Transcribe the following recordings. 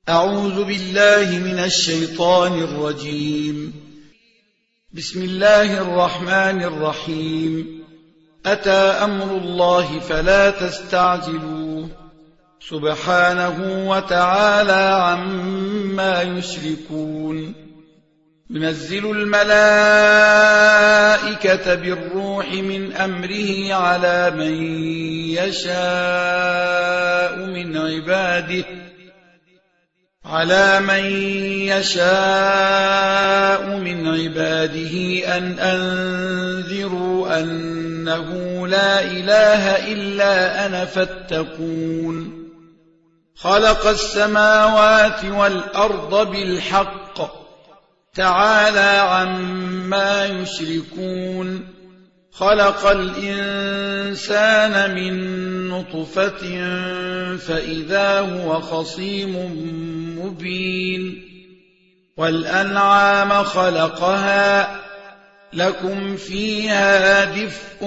أعوذ بالله من الشيطان الرجيم. بسم الله الرحمن الرحيم. أتى أمر الله فلا تستعجلوه سبحانه وتعالى عما يشركون. ينزل الملائكة بالروح من أمره على من يشاء من عباده أن أنذروا أنه لا إله إلا أنا فاتقون. خلق السماوات والأرض بالحق تعالى عما يشركون. خلق الإنسان من نطفة فإذا هو خصيم مبين. والأنعام خلقها لكم فيها دفء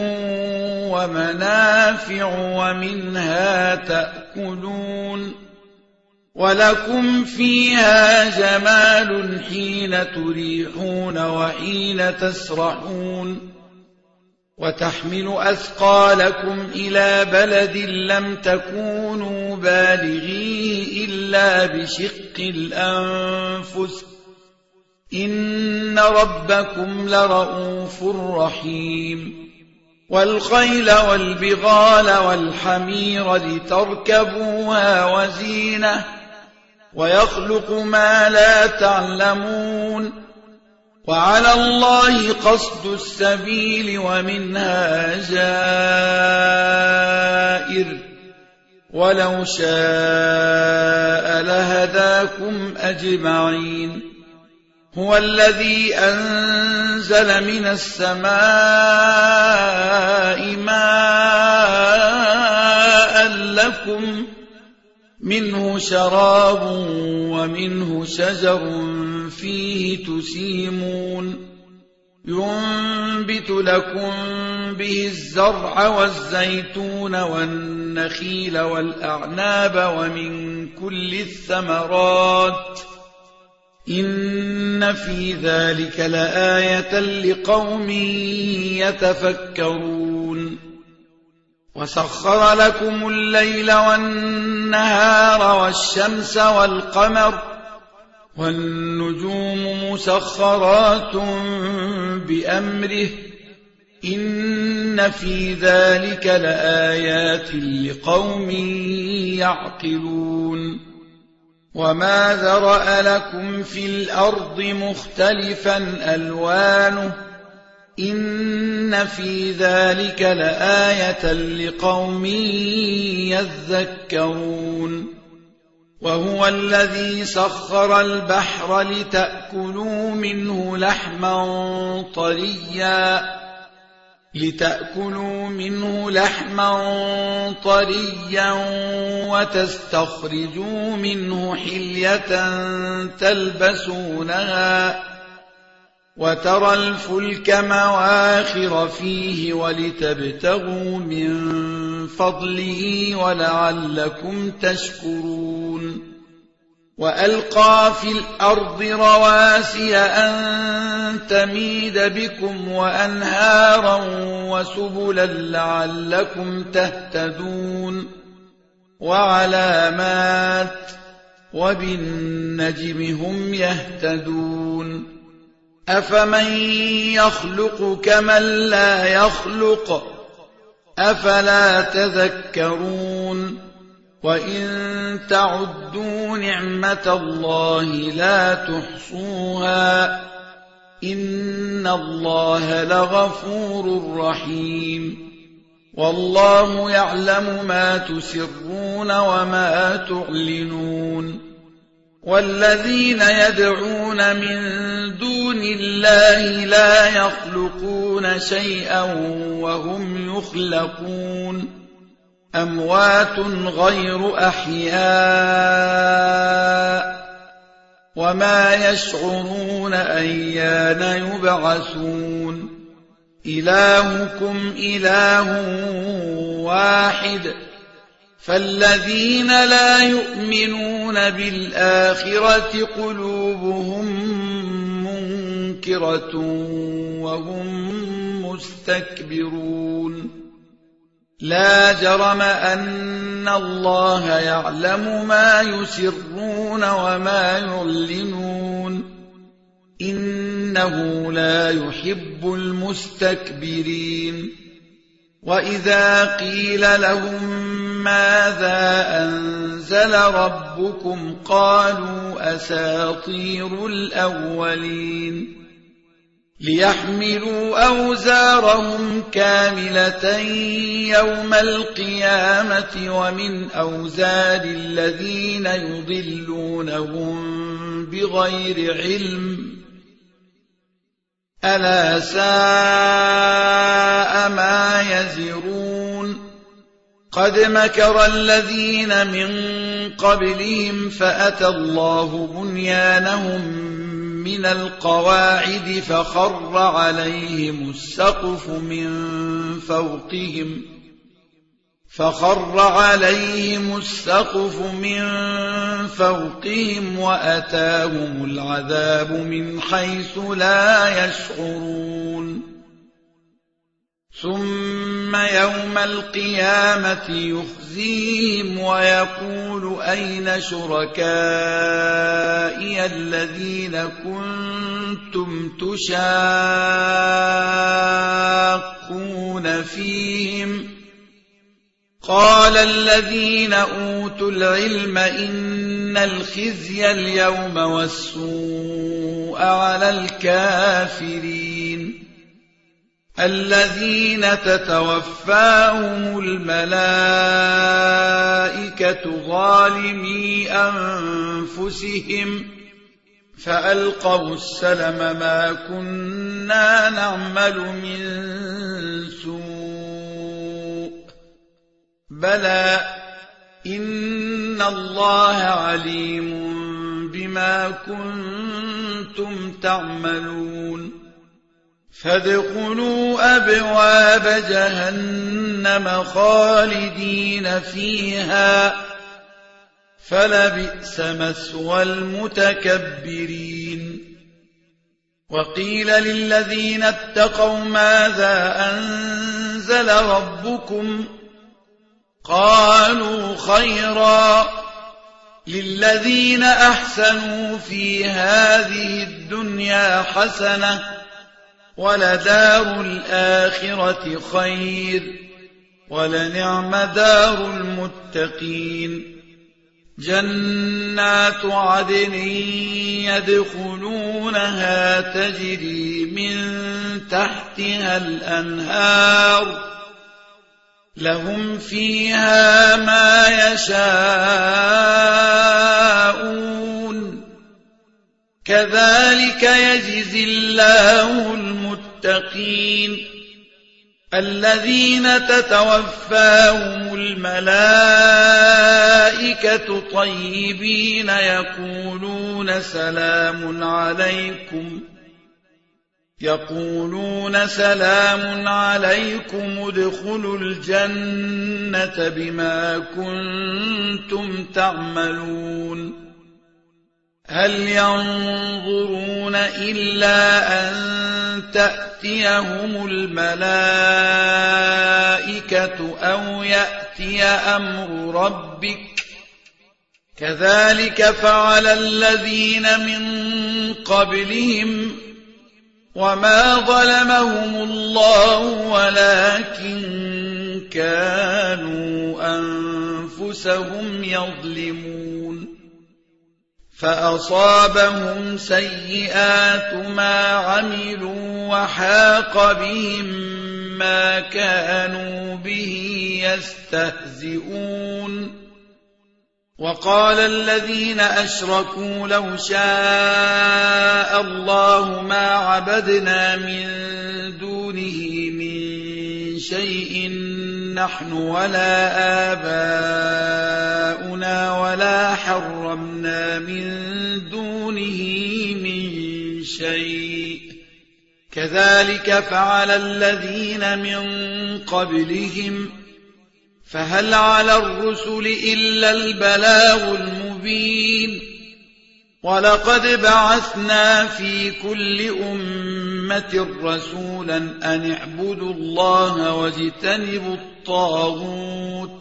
ومنافع ومنها تأكلون. ولكم فيها جمال حين تريحون وحين تسرحون. وتحمل أثقالكم إلى بلد لم تكونوا بالغيه إلا بشق الأنفس إن ربكم لرؤوف رحيم. والخيل والبغال والحمير لتركبوها وزينة ويخلق ما لا تعلمون. وعلى الله قصد السبيل ومنها جائر ولو شاء لهداكم أجمعين. هو الذي أنزل من السماء ماء لكم منه شراب ومنه شجر فيه تسيمون. ينبت لكم به الزرع والزيتون والنخيل والأعناب ومن كل الثمرات إن في ذلك لآية لقوم يتفكرون. وسخر لكم الليل والنهار والشمس والقمر والنجوم مسخرات بأمره إن في ذلك لآيات لقوم يعقلون. وما ذرأ لكم في الأرض مختلفا ألوانه إن في ذلك لآية لقوم يذكرون. وهو الذي سخر البحر لتأكلوا منه لحما طريا وتستخرجوا منه حلية تلبسونها وترى الفلك مواخر فيه ولتبتغوا من فضله ولعلكم تشكرون. وألقى في الأرض رواسي أن تميد بكم وأنهارا وسبلا لعلكم تهتدون. وعلامات وبالنجم هم يهتدون. أفمن يخلق كمن لا يخلق أفلا تذكرون. وإن تعدوا نعمة الله لا تحصوها إن الله لغفور رحيم. والله يعلم ما تسرون وما تعلنون. والذين يدعون من دون الله لا يخلقون شيئا وهم يخلقون. أموات غير أحياء وما يشعرون أيان يبعثون. إلهكم إله واحد فالذين لا يؤمنون بالآخرة قلوبهم منكرة وهم مستكبرون لا جرم أن الله يعلم ما يسرون وما يعلنون إنه لا يحب المستكبرين وإذا قيل لهم ماذا أنزل ربكم قالوا أساطير الأولين ليحملوا أوزارهم كاملة يوم القيامة ومن أوزار الذين يضلونهم بغير علم ألا ساء ما يزرون قد مكر الذين من قبلهم فأتى الله بنيانهم من القواعد فخر عليهم السقف من فوقهم وأتاهم العذاب من حيث لا يشعرون ثم يوم القيامة يخزيهم ويقول أين شركائي الذين كنتم تشاقون فيهم قال الذين أوتوا العلم إن الخزي اليوم والسوء على الكافرين الذين تتوفاهم الملائكة ظالمي أنفسهم فألقوا السلم ما كنا نعمل من سوء بلى إن الله عليم بما كنتم تعملون فادخلوا أبواب جهنم خالدين فيها فلبئس مثوى المتكبرين وقيل للذين اتقوا ماذا أنزل ربكم قالوا خيرا للذين أحسنوا في هذه الدنيا حسنة ولدار الآخرة خير ولنعم دار المتقين جنات عدن يدخلونها تجري من تحتها الأنهار لهم فيها ما يشاءون كذلك يجزي الله المتقين الذين تتوفاهم الملائكة طيبين يقولون سلام عليكم ادخلوا الجنة بما كنتم تعملون هل ينظرون إلا أن تأتيهم الملائكة أو يأتي أمر ربك كذلك فعل الذين من قبلهم وما ظلمهم الله ولكن كانوا أنفسهم يظلمون فأصابهم سيئات ما عملوا وحاق بهم ما كانوا به يستهزئون وقال الذين أشركوا لو شاء الله ما عبدنا من دونه من شيء نحن ولا آباؤنا ولا حرمنا من دونه من شيء كذلك فعل الذين من قبلهم فهل على الرسل إلا البلاغ المبين ولقد بعثنا في كل أمة رسولا أن اعبدوا الله واجتنبوا الطاغوت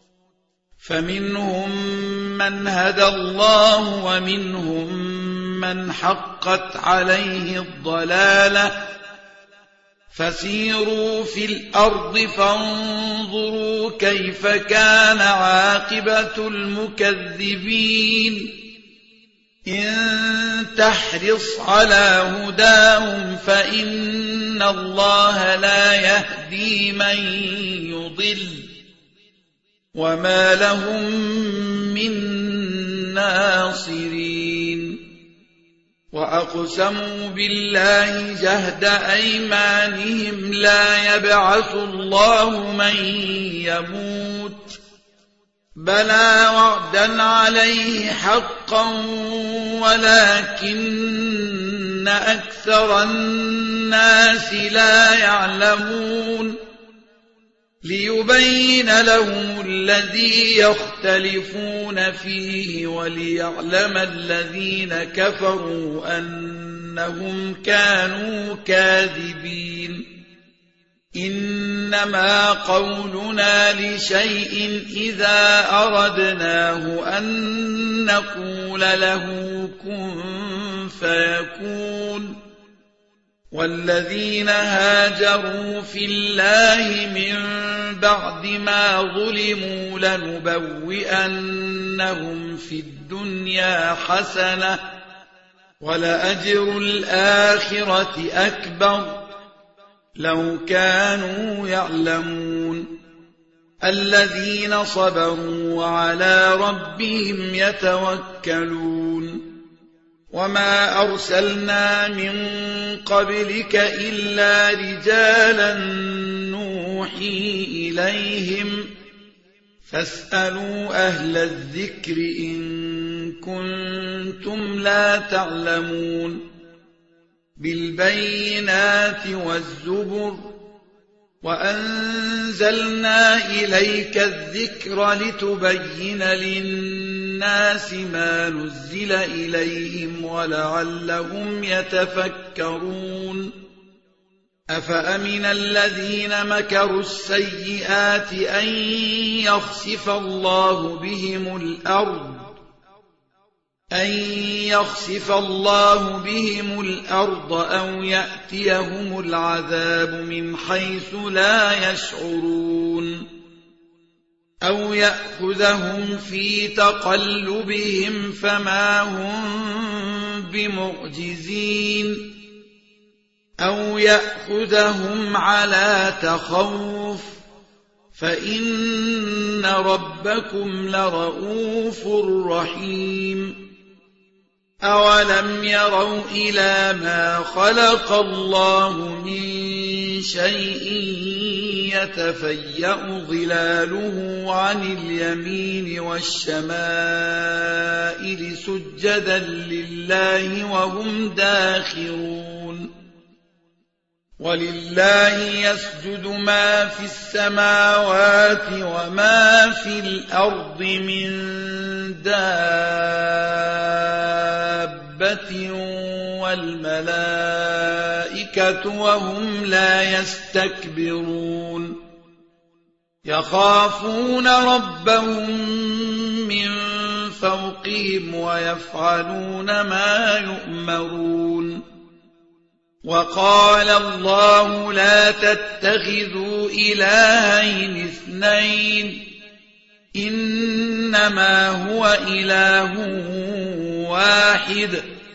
فمنهم من هدى الله ومنهم من حقت عليه الضلالة فسيروا في الأرض فانظروا كيف كان عاقبة المكذبين إن تحرص على هداهم فإن الله لا يهدي من يضل وما لهم من ناصرين وأقسموا بالله جهد أيمانهم لا يبعث الله من يموت بلى وعدا عليه حقا ولكن أكثر الناس لا يعلمون ليبين لهم الذي يختلفون فيه وليعلم الذين كفروا أنهم كانوا كاذبين إنما قولنا لشيء إذا أردناه أن نقول له كن فيكون والذين هاجروا في الله من بعد ما ظلموا لنبوئنهم في الدنيا حسنة ولأجر الآخرة أكبر لو كانوا يعلمون الذين صبروا وعلى ربهم يتوكلون وما أرسلنا من قبلك إلا رجالا نوحي إليهم فاسألوا أهل الذكر إن كنتم لا تعلمون بالبينات والزبر وأنزلنا إليك الذكر لتبين للناس ما نزل إليهم ولعلهم يتفكرون أفأمن الذين مكروا السيئات أن يخسف الله بهم الأرض أو يأتيهم العذاب من حيث لا يشعرون أو يأخذهم في تقلبهم فما هم بمعجزين أو يأخذهم على تخوف فإن ربكم لرؤوف رحيم أولم يروا إلى ما خلق الله من شيء يتفيأ ظلاله عن اليمين والشمائل سجدا لله وهم داخرون ولله يسجد ما في السماوات وما في الأرض من دابة والملائكة وهم لا يستكبرون يخافون ربهم من فوقهم ويفعلون ما يؤمرون وقال الله لا تتخذوا إلهين اثنين إنما هو إله واحد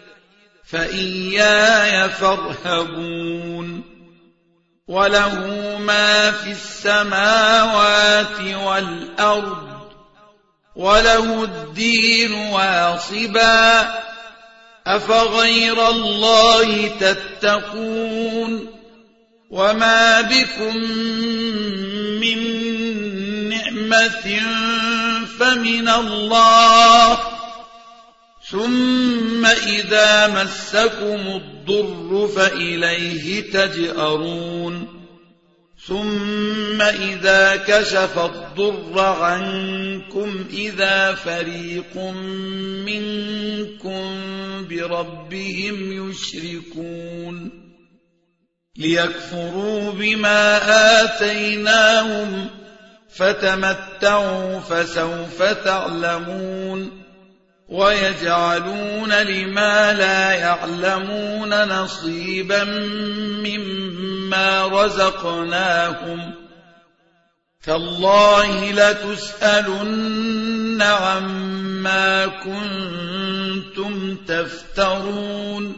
فإياي فارهبون وله ما في السماوات والأرض وله الدين واصبا أفغير الله تتقون وما بكم من نعمة فمن الله ثم إذا مسكم الضر فإليه تجأرون ثم إذا كشف الضر عنكم إذا فريق منكم بربهم يشركون ليكفروا بما آتيناهم فتمتعوا فسوف تعلمون ويجعلون لما لا يعلمون نصيبا مما رزقناهم تالله لتسألن عما كنتم تفترون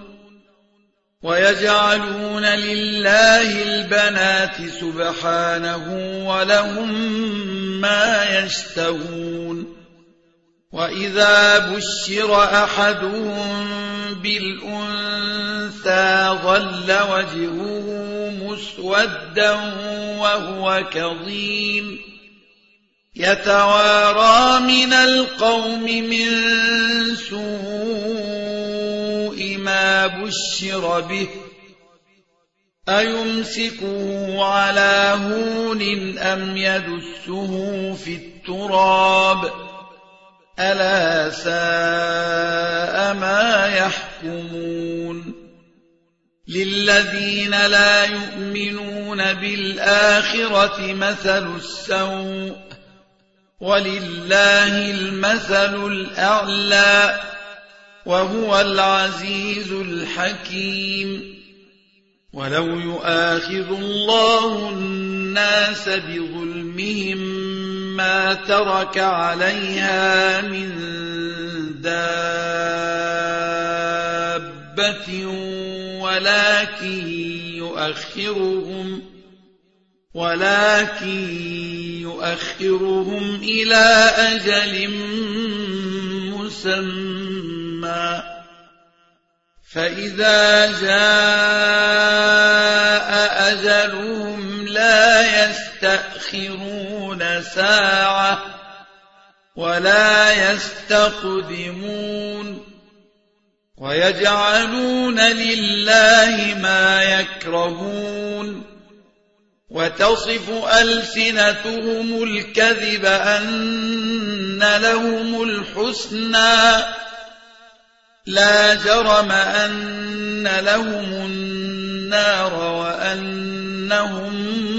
ويجعلون لله البنات سبحانه ولهم ما يشتهون وإذا بشر أحدهم بالأنثى ظل وجهه مسودا وهو كظيم يتوارى من القوم من سوء ما بشر به أيمسكه على هون أم يدسه في التراب ألا ساء ما يحكمون للذين لا يؤمنون بالآخرة مثل السوء ولله المثل الأعلى وهو العزيز الحكيم ولو يؤاخذ الله الناس بظلمهم ما ترك عليها من دابة ولكن يؤخرهم إلى أجل مسمى فإذا جاء أجلهم لا يستأخرون ساعة ولا يستقدمون ويجعلون لله ما يكرهون وتصف ألسنتهم الكذب أن لهم الحسنى لا جرم أن لهم النار وأنهم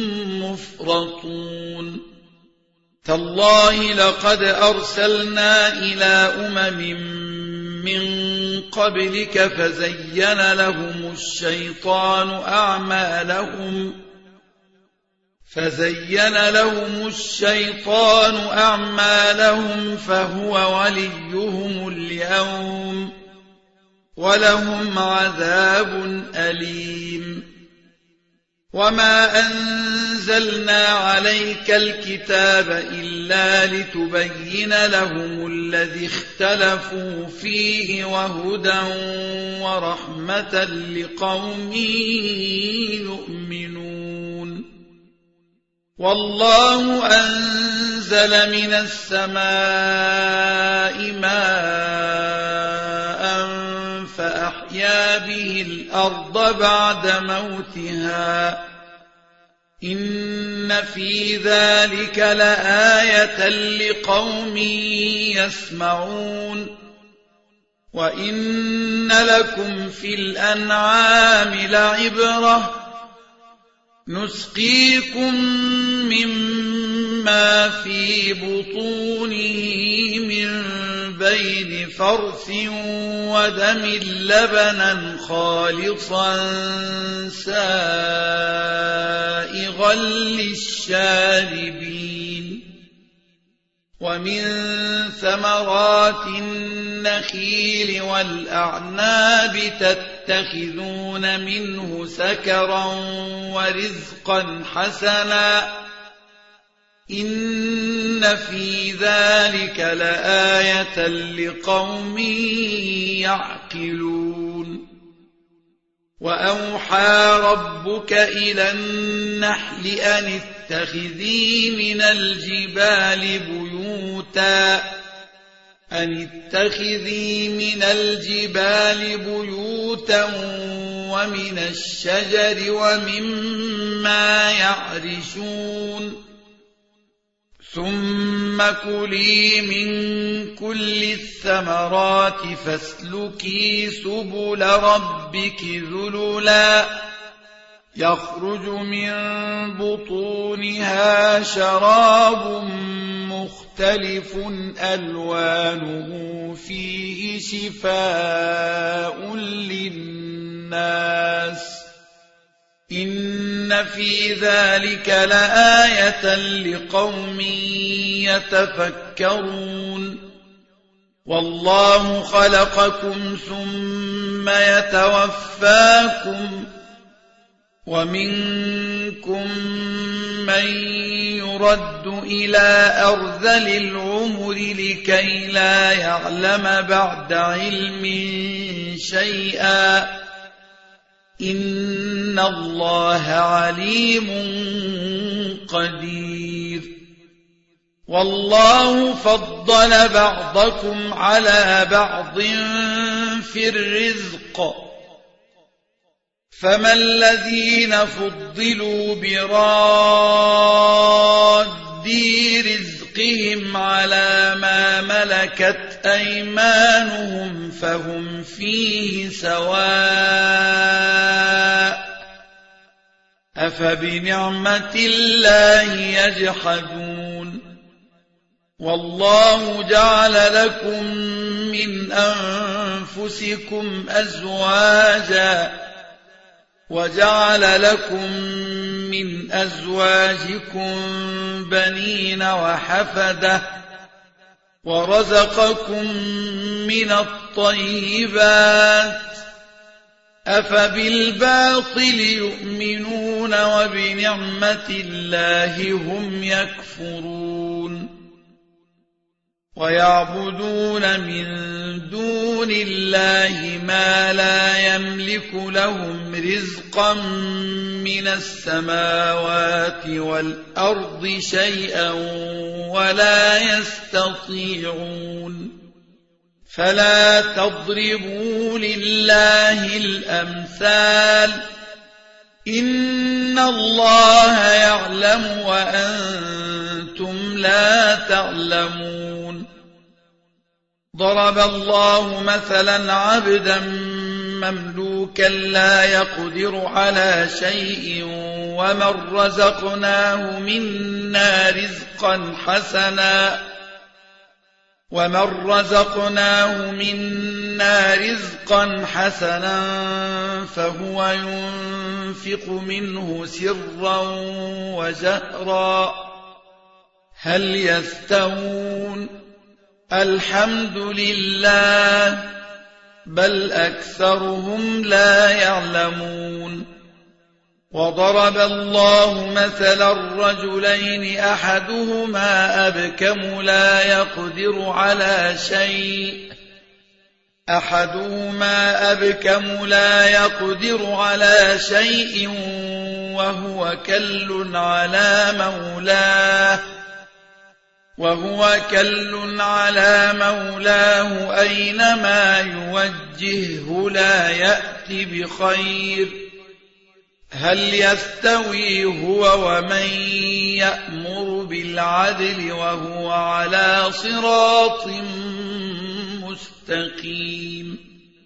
مفرطون تالله لقد أرسلنا إلى من قبلك فزين لهم الشيطان أعمالهم فهو وليهم اليوم ولهم عذاب أليم وما أنزلنا عليك الكتاب إلا لتبين لهم الذي اختلفوا فيه وهدى ورحمة لقوم يؤمنون والله أنزل من السماء ماء فأحيا به الأرض بعد موتها إن في ذلك لآية لقوم يسمعون وإن لكم في الأنعام لعبرة نسقيكم مما في بطونه من بين فرث ودم لبنا خالصا سائغا للشاربين ومن ثمرات النخيل والأعناب تتخذون منه سكرا ورزقا حسنا إن في ذلك لآية لقوم يعقلون وأوحى ربك إلى النحل أن اتخذي من الجبال أن اتخذي من الجبال بيوتا ومن الشجر ومما يعرشون ثم كلي من كل الثمرات فاسلكي سبل ربك ذللا يخرج من بطونها شراب مختلف ألوانه فيه شفاء للناس إن في ذلك لآية لقوم يتفكرون والله خلقكم ثم يتوفاكم ومنكم من يرد إلى أرذل العمر لكي لا يعلم بعد علم شيئا إن الله عليم قدير والله فضل بعضكم على بعض في الرزق فما الذين فضلوا براد رزقهم على ما ملكت أيمانهم فهم فيه سواء أفبنعمة الله يجحدون والله جعل لكم من أنفسكم أزواجا وجعل لكم من أزواجكم بنين وحفدة ورزقكم من الطيبات أفبالباطل يؤمنون وبنعمة الله هم يكفرون ويعبدون من دون الله ما لا يملك لهم رزقا من السماوات والأرض شيئا ولا يستطيعون فلا تضربوا لله الأمثال إن الله يعلم وأنتم لا تعلمون ضرب الله مثلا عبدا مملوكا لا يقدر على شيء ومن رزقناه منا رزقا حسنا فهو ينفق منه سرا وجهرا هل يستوون الحمد لله بل أكثرهم لا يعلمون وضرب الله مثلا الرجلين أحدهما أبكم لا يقدر على شيء وهو كل على مولاه أينما يوجهه لا يأتي بخير هل يستوي هو ومن يأمر بالعدل وهو على صراط مستقيم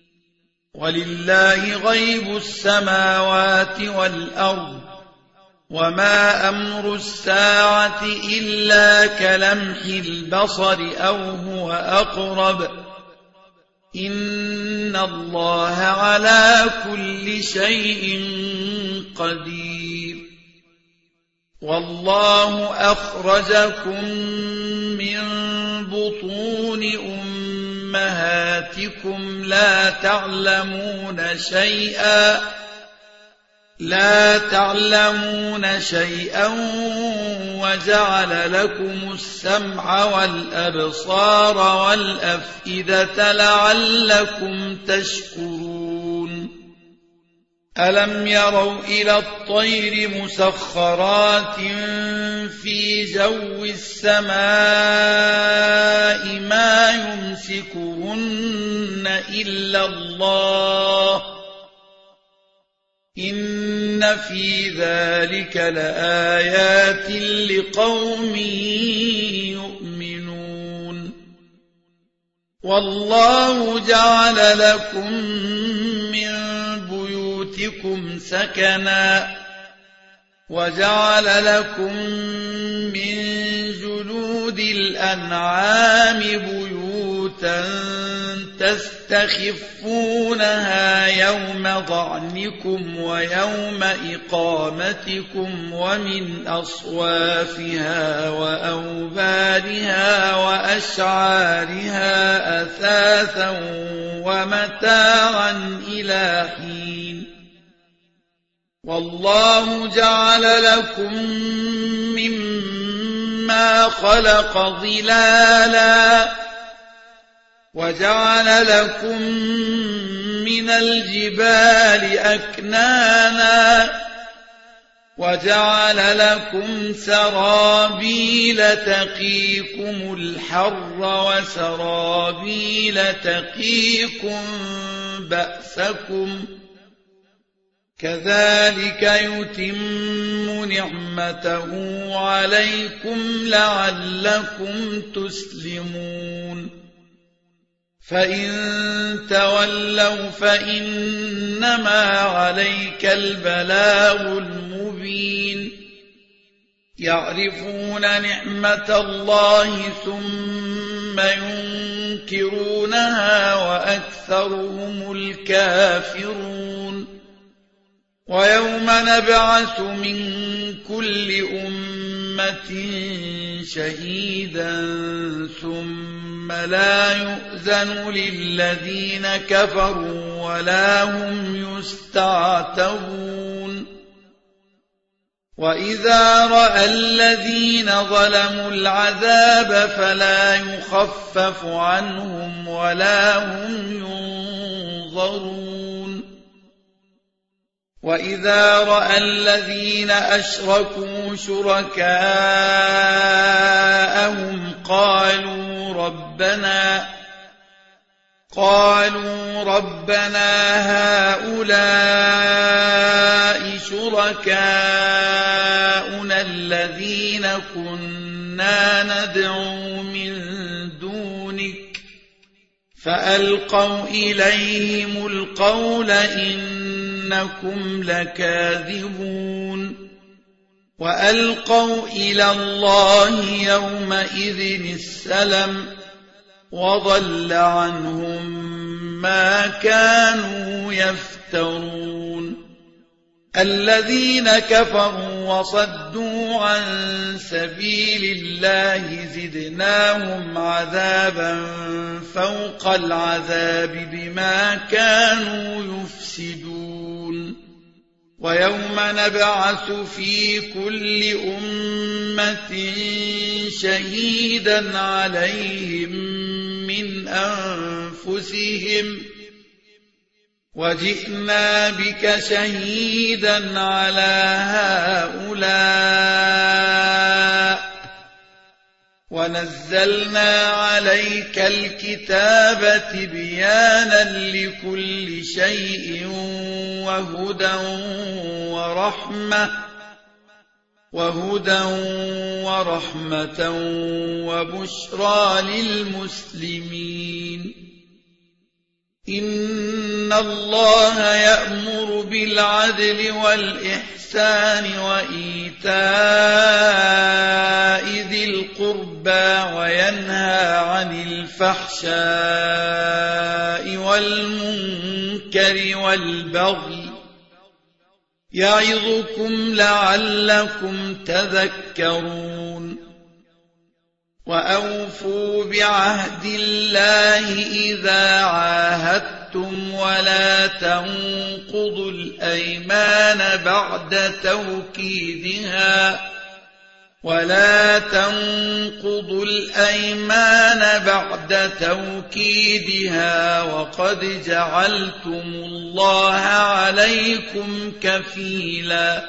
ولله غيب السماوات والأرض وما أمر الساعة إلا كلمح البصر أو هو أقرب إن الله على كل شيء قدير والله أخرجكم من بطون أمهاتكم لا تعلمون شيئا وجعل لكم السمع والأبصار والأفئدة لعلكم تشكرون ألم يروا إلى الطير مسخرات في جو السماء ما يمسكهن إلا الله إن في ذلك لآيات لقوم يؤمنون والله جعل لكم من بيوتكم سكنا وجعل لكم من جلود الأنعام بيوتا تستخفونها يوم ضعنكم ويوم إقامتكم ومن أصوافها وأوبارها وأشعارها أثاثا ومتاعا إلى حين والله جعل لكم مما خلق ظلالا وجعل لكم من الجبال أكنانا وجعل لكم سرابيل تقيكم الحر وسرابيل تقيكم بأسكم كذلك يتم نعمته عليكم لعلكم تسلمون فإن تولوا فإنما عليك البلاغ المبين يعرفون نعمة الله ثم ينكرونها وأكثرهم الكافرون ويوم نبعث من كل أمة شهيدا ثم لا يؤذن للذين كفروا ولا هم يستعتبون وإذا رأى الذين ظلموا العذاب فلا يخفف عنهم ولا هم ينظرون وإذا رأى الذين أشركوا شركاءهم قالوا ربنا هؤلاء شركاؤنا الذين كنا ندعو من دونك فألقوا إليهم القول إنكم لكاذبون وألقوا إلى الله يومئذ السلم وضل عنهم ما كانوا يفترون الذين كفروا وصدوا عن سبيل الله زدناهم عذابا فوق العذاب بما كانوا يفسدون ويوم نبعث في كل أمة شهيدا عليهم من أنفسهم وجئنا بك شهيدا على هؤلاء ونزلنا عليك الكتاب تبيانا لكل شيء وهدى ورحمة وبشرى للمسلمين إن الله يأمر بالعدل والإحسان وإيتاء ذي القربى وينهى عن الفحشاء والمنكر والبغي يعظكم لعلكم تذكرون وأوفوا بعهد الله إذا عاهدتم ولا تنقضوا الأيمان بعد توكيدها ولا تنقضوا الأيمان بعد توكيدها وقد جعلتم الله عليكم كفيلا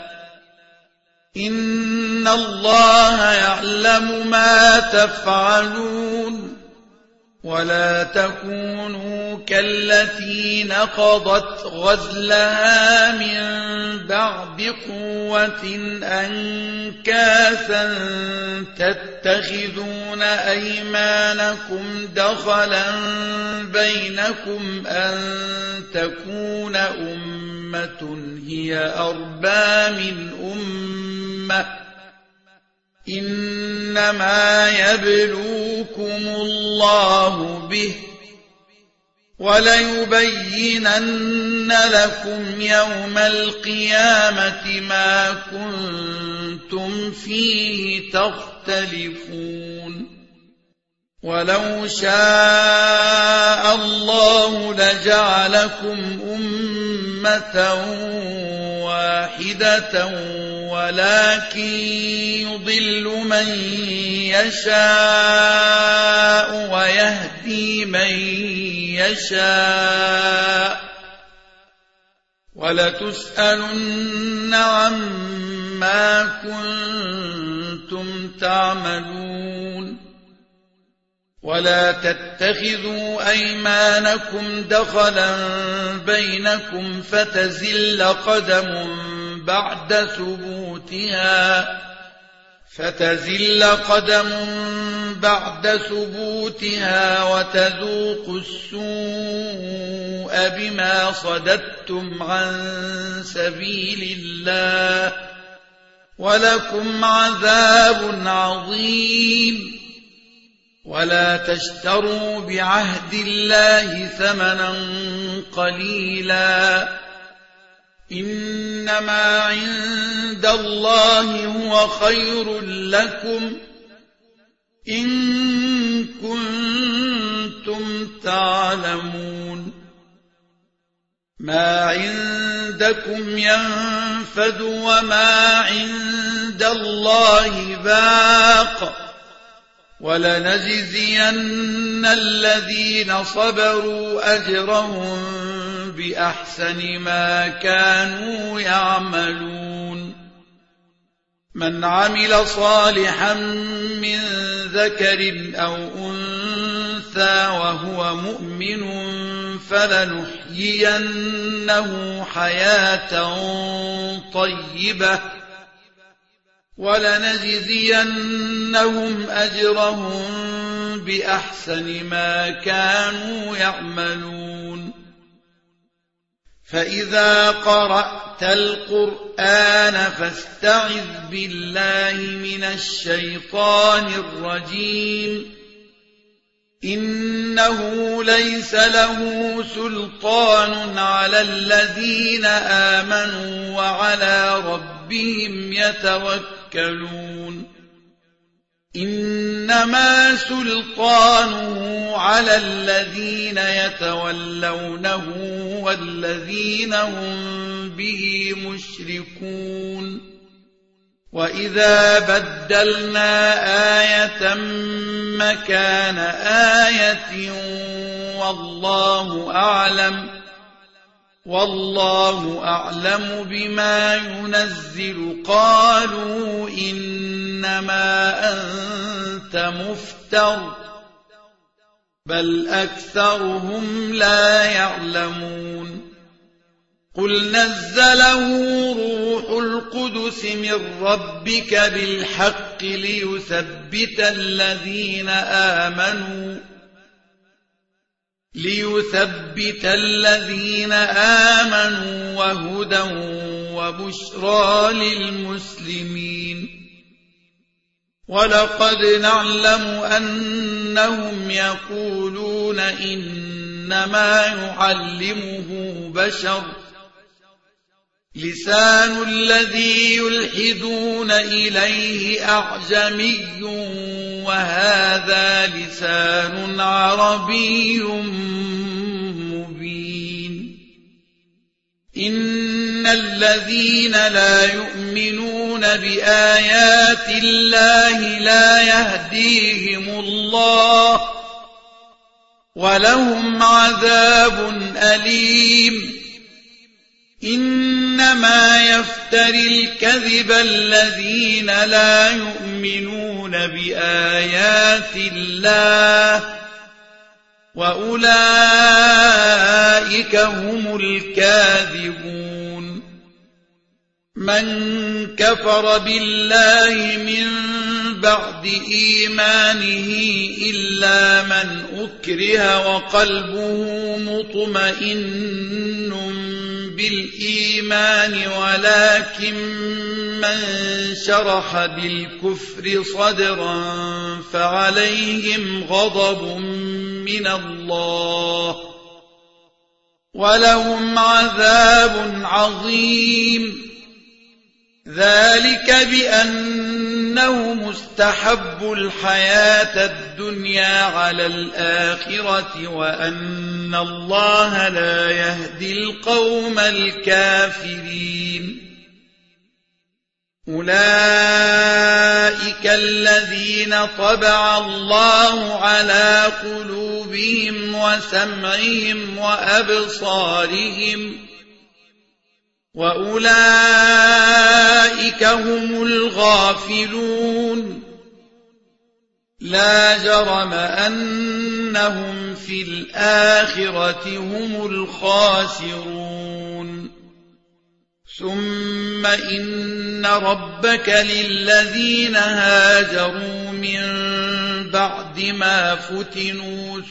إن الله يعلم ما تفعلون ولا تكونوا كالتي نقضت غزلها من بعد قوة أنكاثا تتخذون أيمانكم دخلا بينكم أن تكون أمة هي أربى من أمة إنما يبلوكم الله به وليبينن لكم يوم القيامة ما كنتم فيه تختلفون ولو شاء الله لجعلكم أمة واحدة ولكن يضل من يشاء ويهدي من يشاء ولتسألن عما كنتم تعملون ولا تتخذوا أيمانكم دخلا بينكم فتزل قدم بعد ثبوتها وتذوقوا السوء بما صددتم عن سبيل الله ولكم عذاب عظيم ولا تشتروا بعهد الله ثمنا قليلا إنما عند الله هو خير لكم إن كنتم تعلمون ما عندكم ينفد وما عند الله باق ولنجزين الذين صبروا أجرهم بأحسن ما كانوا يعملون من عمل صالحا من ذكر أو أنثى وهو مؤمن فلنحيينه حياة طيبة ولنجزينهم أجرهم بأحسن ما كانوا يعملون فإذا قرأت القرآن فاستعذ بالله من الشيطان الرجيم إنه ليس له سلطان على الذين آمنوا وعلى ربهم يتوكلون إنما سلطانه على الذين يتولونه والذين هم به مشركون وإذا بدلنا آية مكان آية والله أعلم بما ينزل قالوا إنما أنت مفتر بل أكثرهم لا يعلمون قل نزله روح القدس من ربك بالحق ليثبت الذين آمنوا وهدى وبشرى للمسلمين ولقد نعلم أنهم يقولون إنما يعلمه بشر لسان الذي يلحدون إليه أعجمي وهذا لسان عربي مبين إن الذين لا يؤمنون بآيات الله لا يهديهم الله ولهم عذاب أليم. إنما يفتري الكذب الذين لا يؤمنون بآيات الله وأولئك هم الكاذبون. من كفر بالله من بعد إيمانه إلا من أكره وقلبه مطمئن بالإيمان ولكن من شرح بالكفر صدرا فعليهم غضب من الله ولهم عذاب عظيم. ذلك بأنه مستحب الحياة الدنيا على الآخرة وأن الله لا يهدي القوم الكافرين. أولئك الذين طبع الله على قلوبهم وسمعهم وأبصارهم وأولئك هم الغافلون. لا جرم أنهم في الآخرة هم الخاسرون. ثم إن ربك للذين هاجروا من بعد ما فتنوا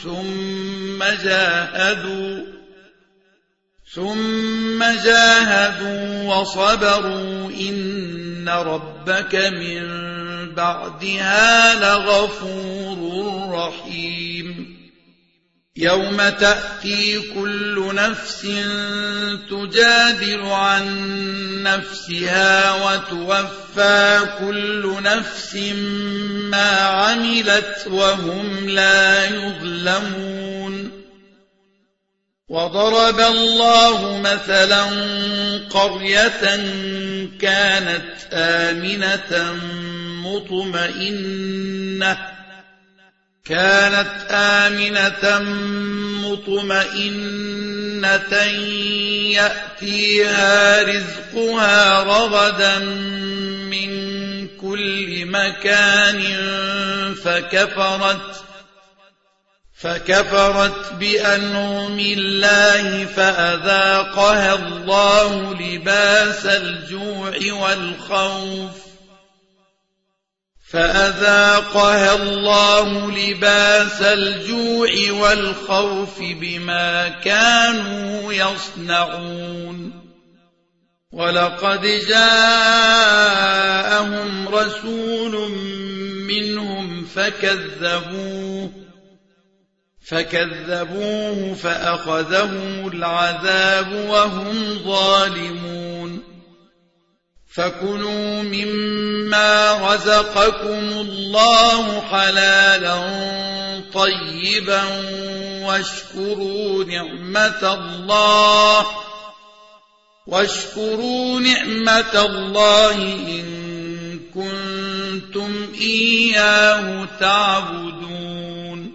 ثم جاهدوا وصبروا إن ربك من بعدها لغفور رحيم. يوم تأتي كل نفس تجادل عن نفسها وتوفى كل نفس ما عملت وهم لا يظلمون. وضرب الله مثلا قرية كانت آمنة مطمئنة يأتيها رزقها رغدا من كل مكان فكفرت بأنعم الله فأذاقها الله لباس الجوع والخوف بما كانوا يصنعون. ولقد جاءهم رسول منهم فكذبوه فأخذهم العذاب وهم ظالمون. فكلوا مما رزقكم الله حلالا طيبا واشكروا نعمة الله إن كنتم إياه تعبدون.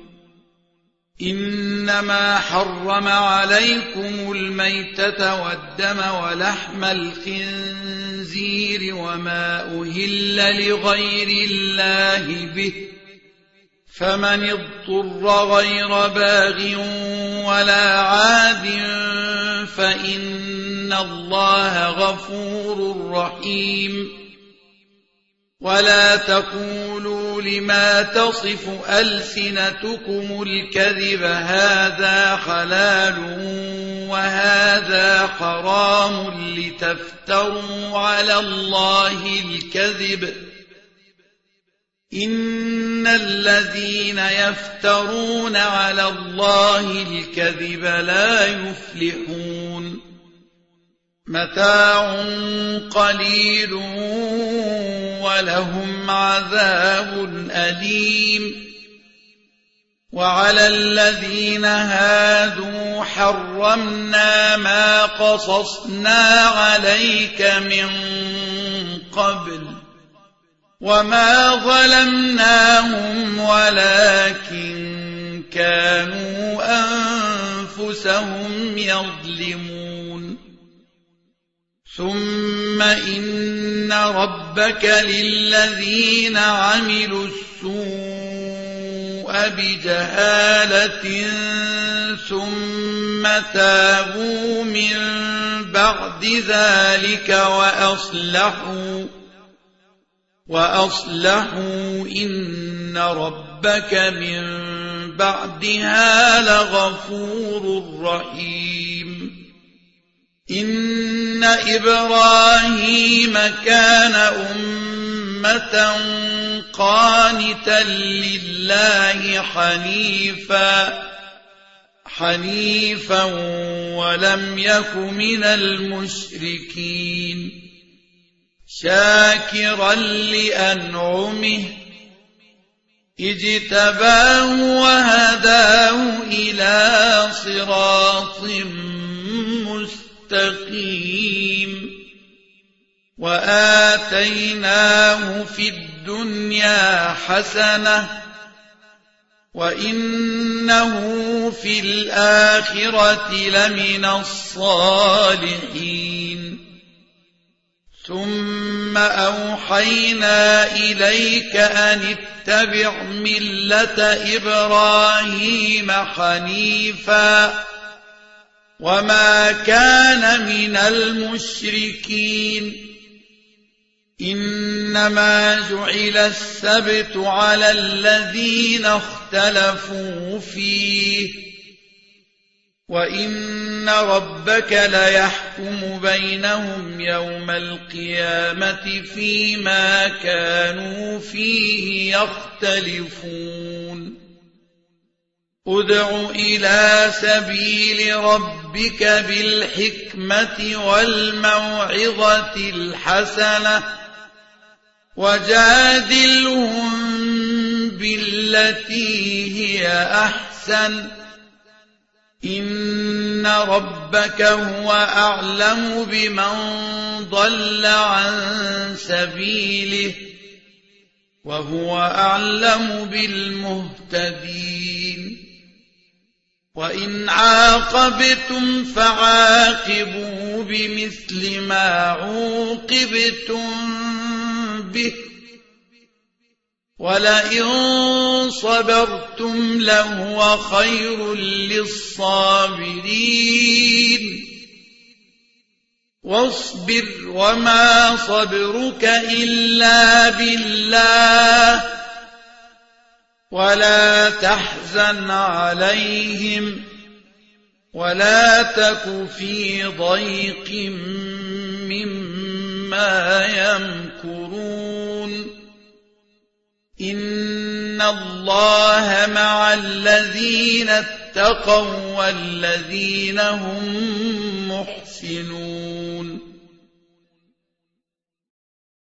إنما حرم عليكم الميتة والدم ولحم الخنزير وما أهل لغير الله به فمن اضطر غير باغ ولا عاد فإن الله غفور رحيم. ولا تقولوا لما تصف ألسنتكم الكذب هذا حلال وهذا حرام لتفتروا على الله الكذب. إن الذين يفترون على الله الكذب لا يفلحون. متاع قليل ولهم عذاب أليم. وعلى الذين هادوا حرمنا ما قصصنا عليك من قبل وما ظلمناهم ولكن كانوا أنفسهم يظلمون ثم إن ربك للذين عملوا السوء بجهالة ثم تابوا من بعد ذلك وأصلحوا إن ربك من بعدها لغفور رحيم إن إبراهيم كان أمة قانتا لله حنيفا ولم يك من المشركين شاكرا لأنعمه اجتباه وهداه إلى صراط مستقيم وآتيناه في الدنيا حسنة وإنه في الآخرة لمن الصالحين ثم أوحينا إليك أن اتبع ملة إبراهيم حنيفا وما كان من المشركين إنما جعل السبت على الذين اختلفوا فيه وإن ربك ليحكم بينهم يوم القيامة فيما كانوا فيه يختلفون ادع إلى سبيل ربك بالحكمة والموعظة الحسنة وجادلهم بالتي هي أحسن إن ربك هو أعلم بمن ضل عن سبيله وهو أعلم بالمهتدين وإن عاقبتم فعاقبوا بمثل ما عوقبتم به ولئن صبرتم لهو خير للصابرين واصبر وما صبرك إلا بالله ولا تحزن عليهم ولا تك في ضيق مما يمكرون إن الله مع الذين اتقوا والذين هم محسنون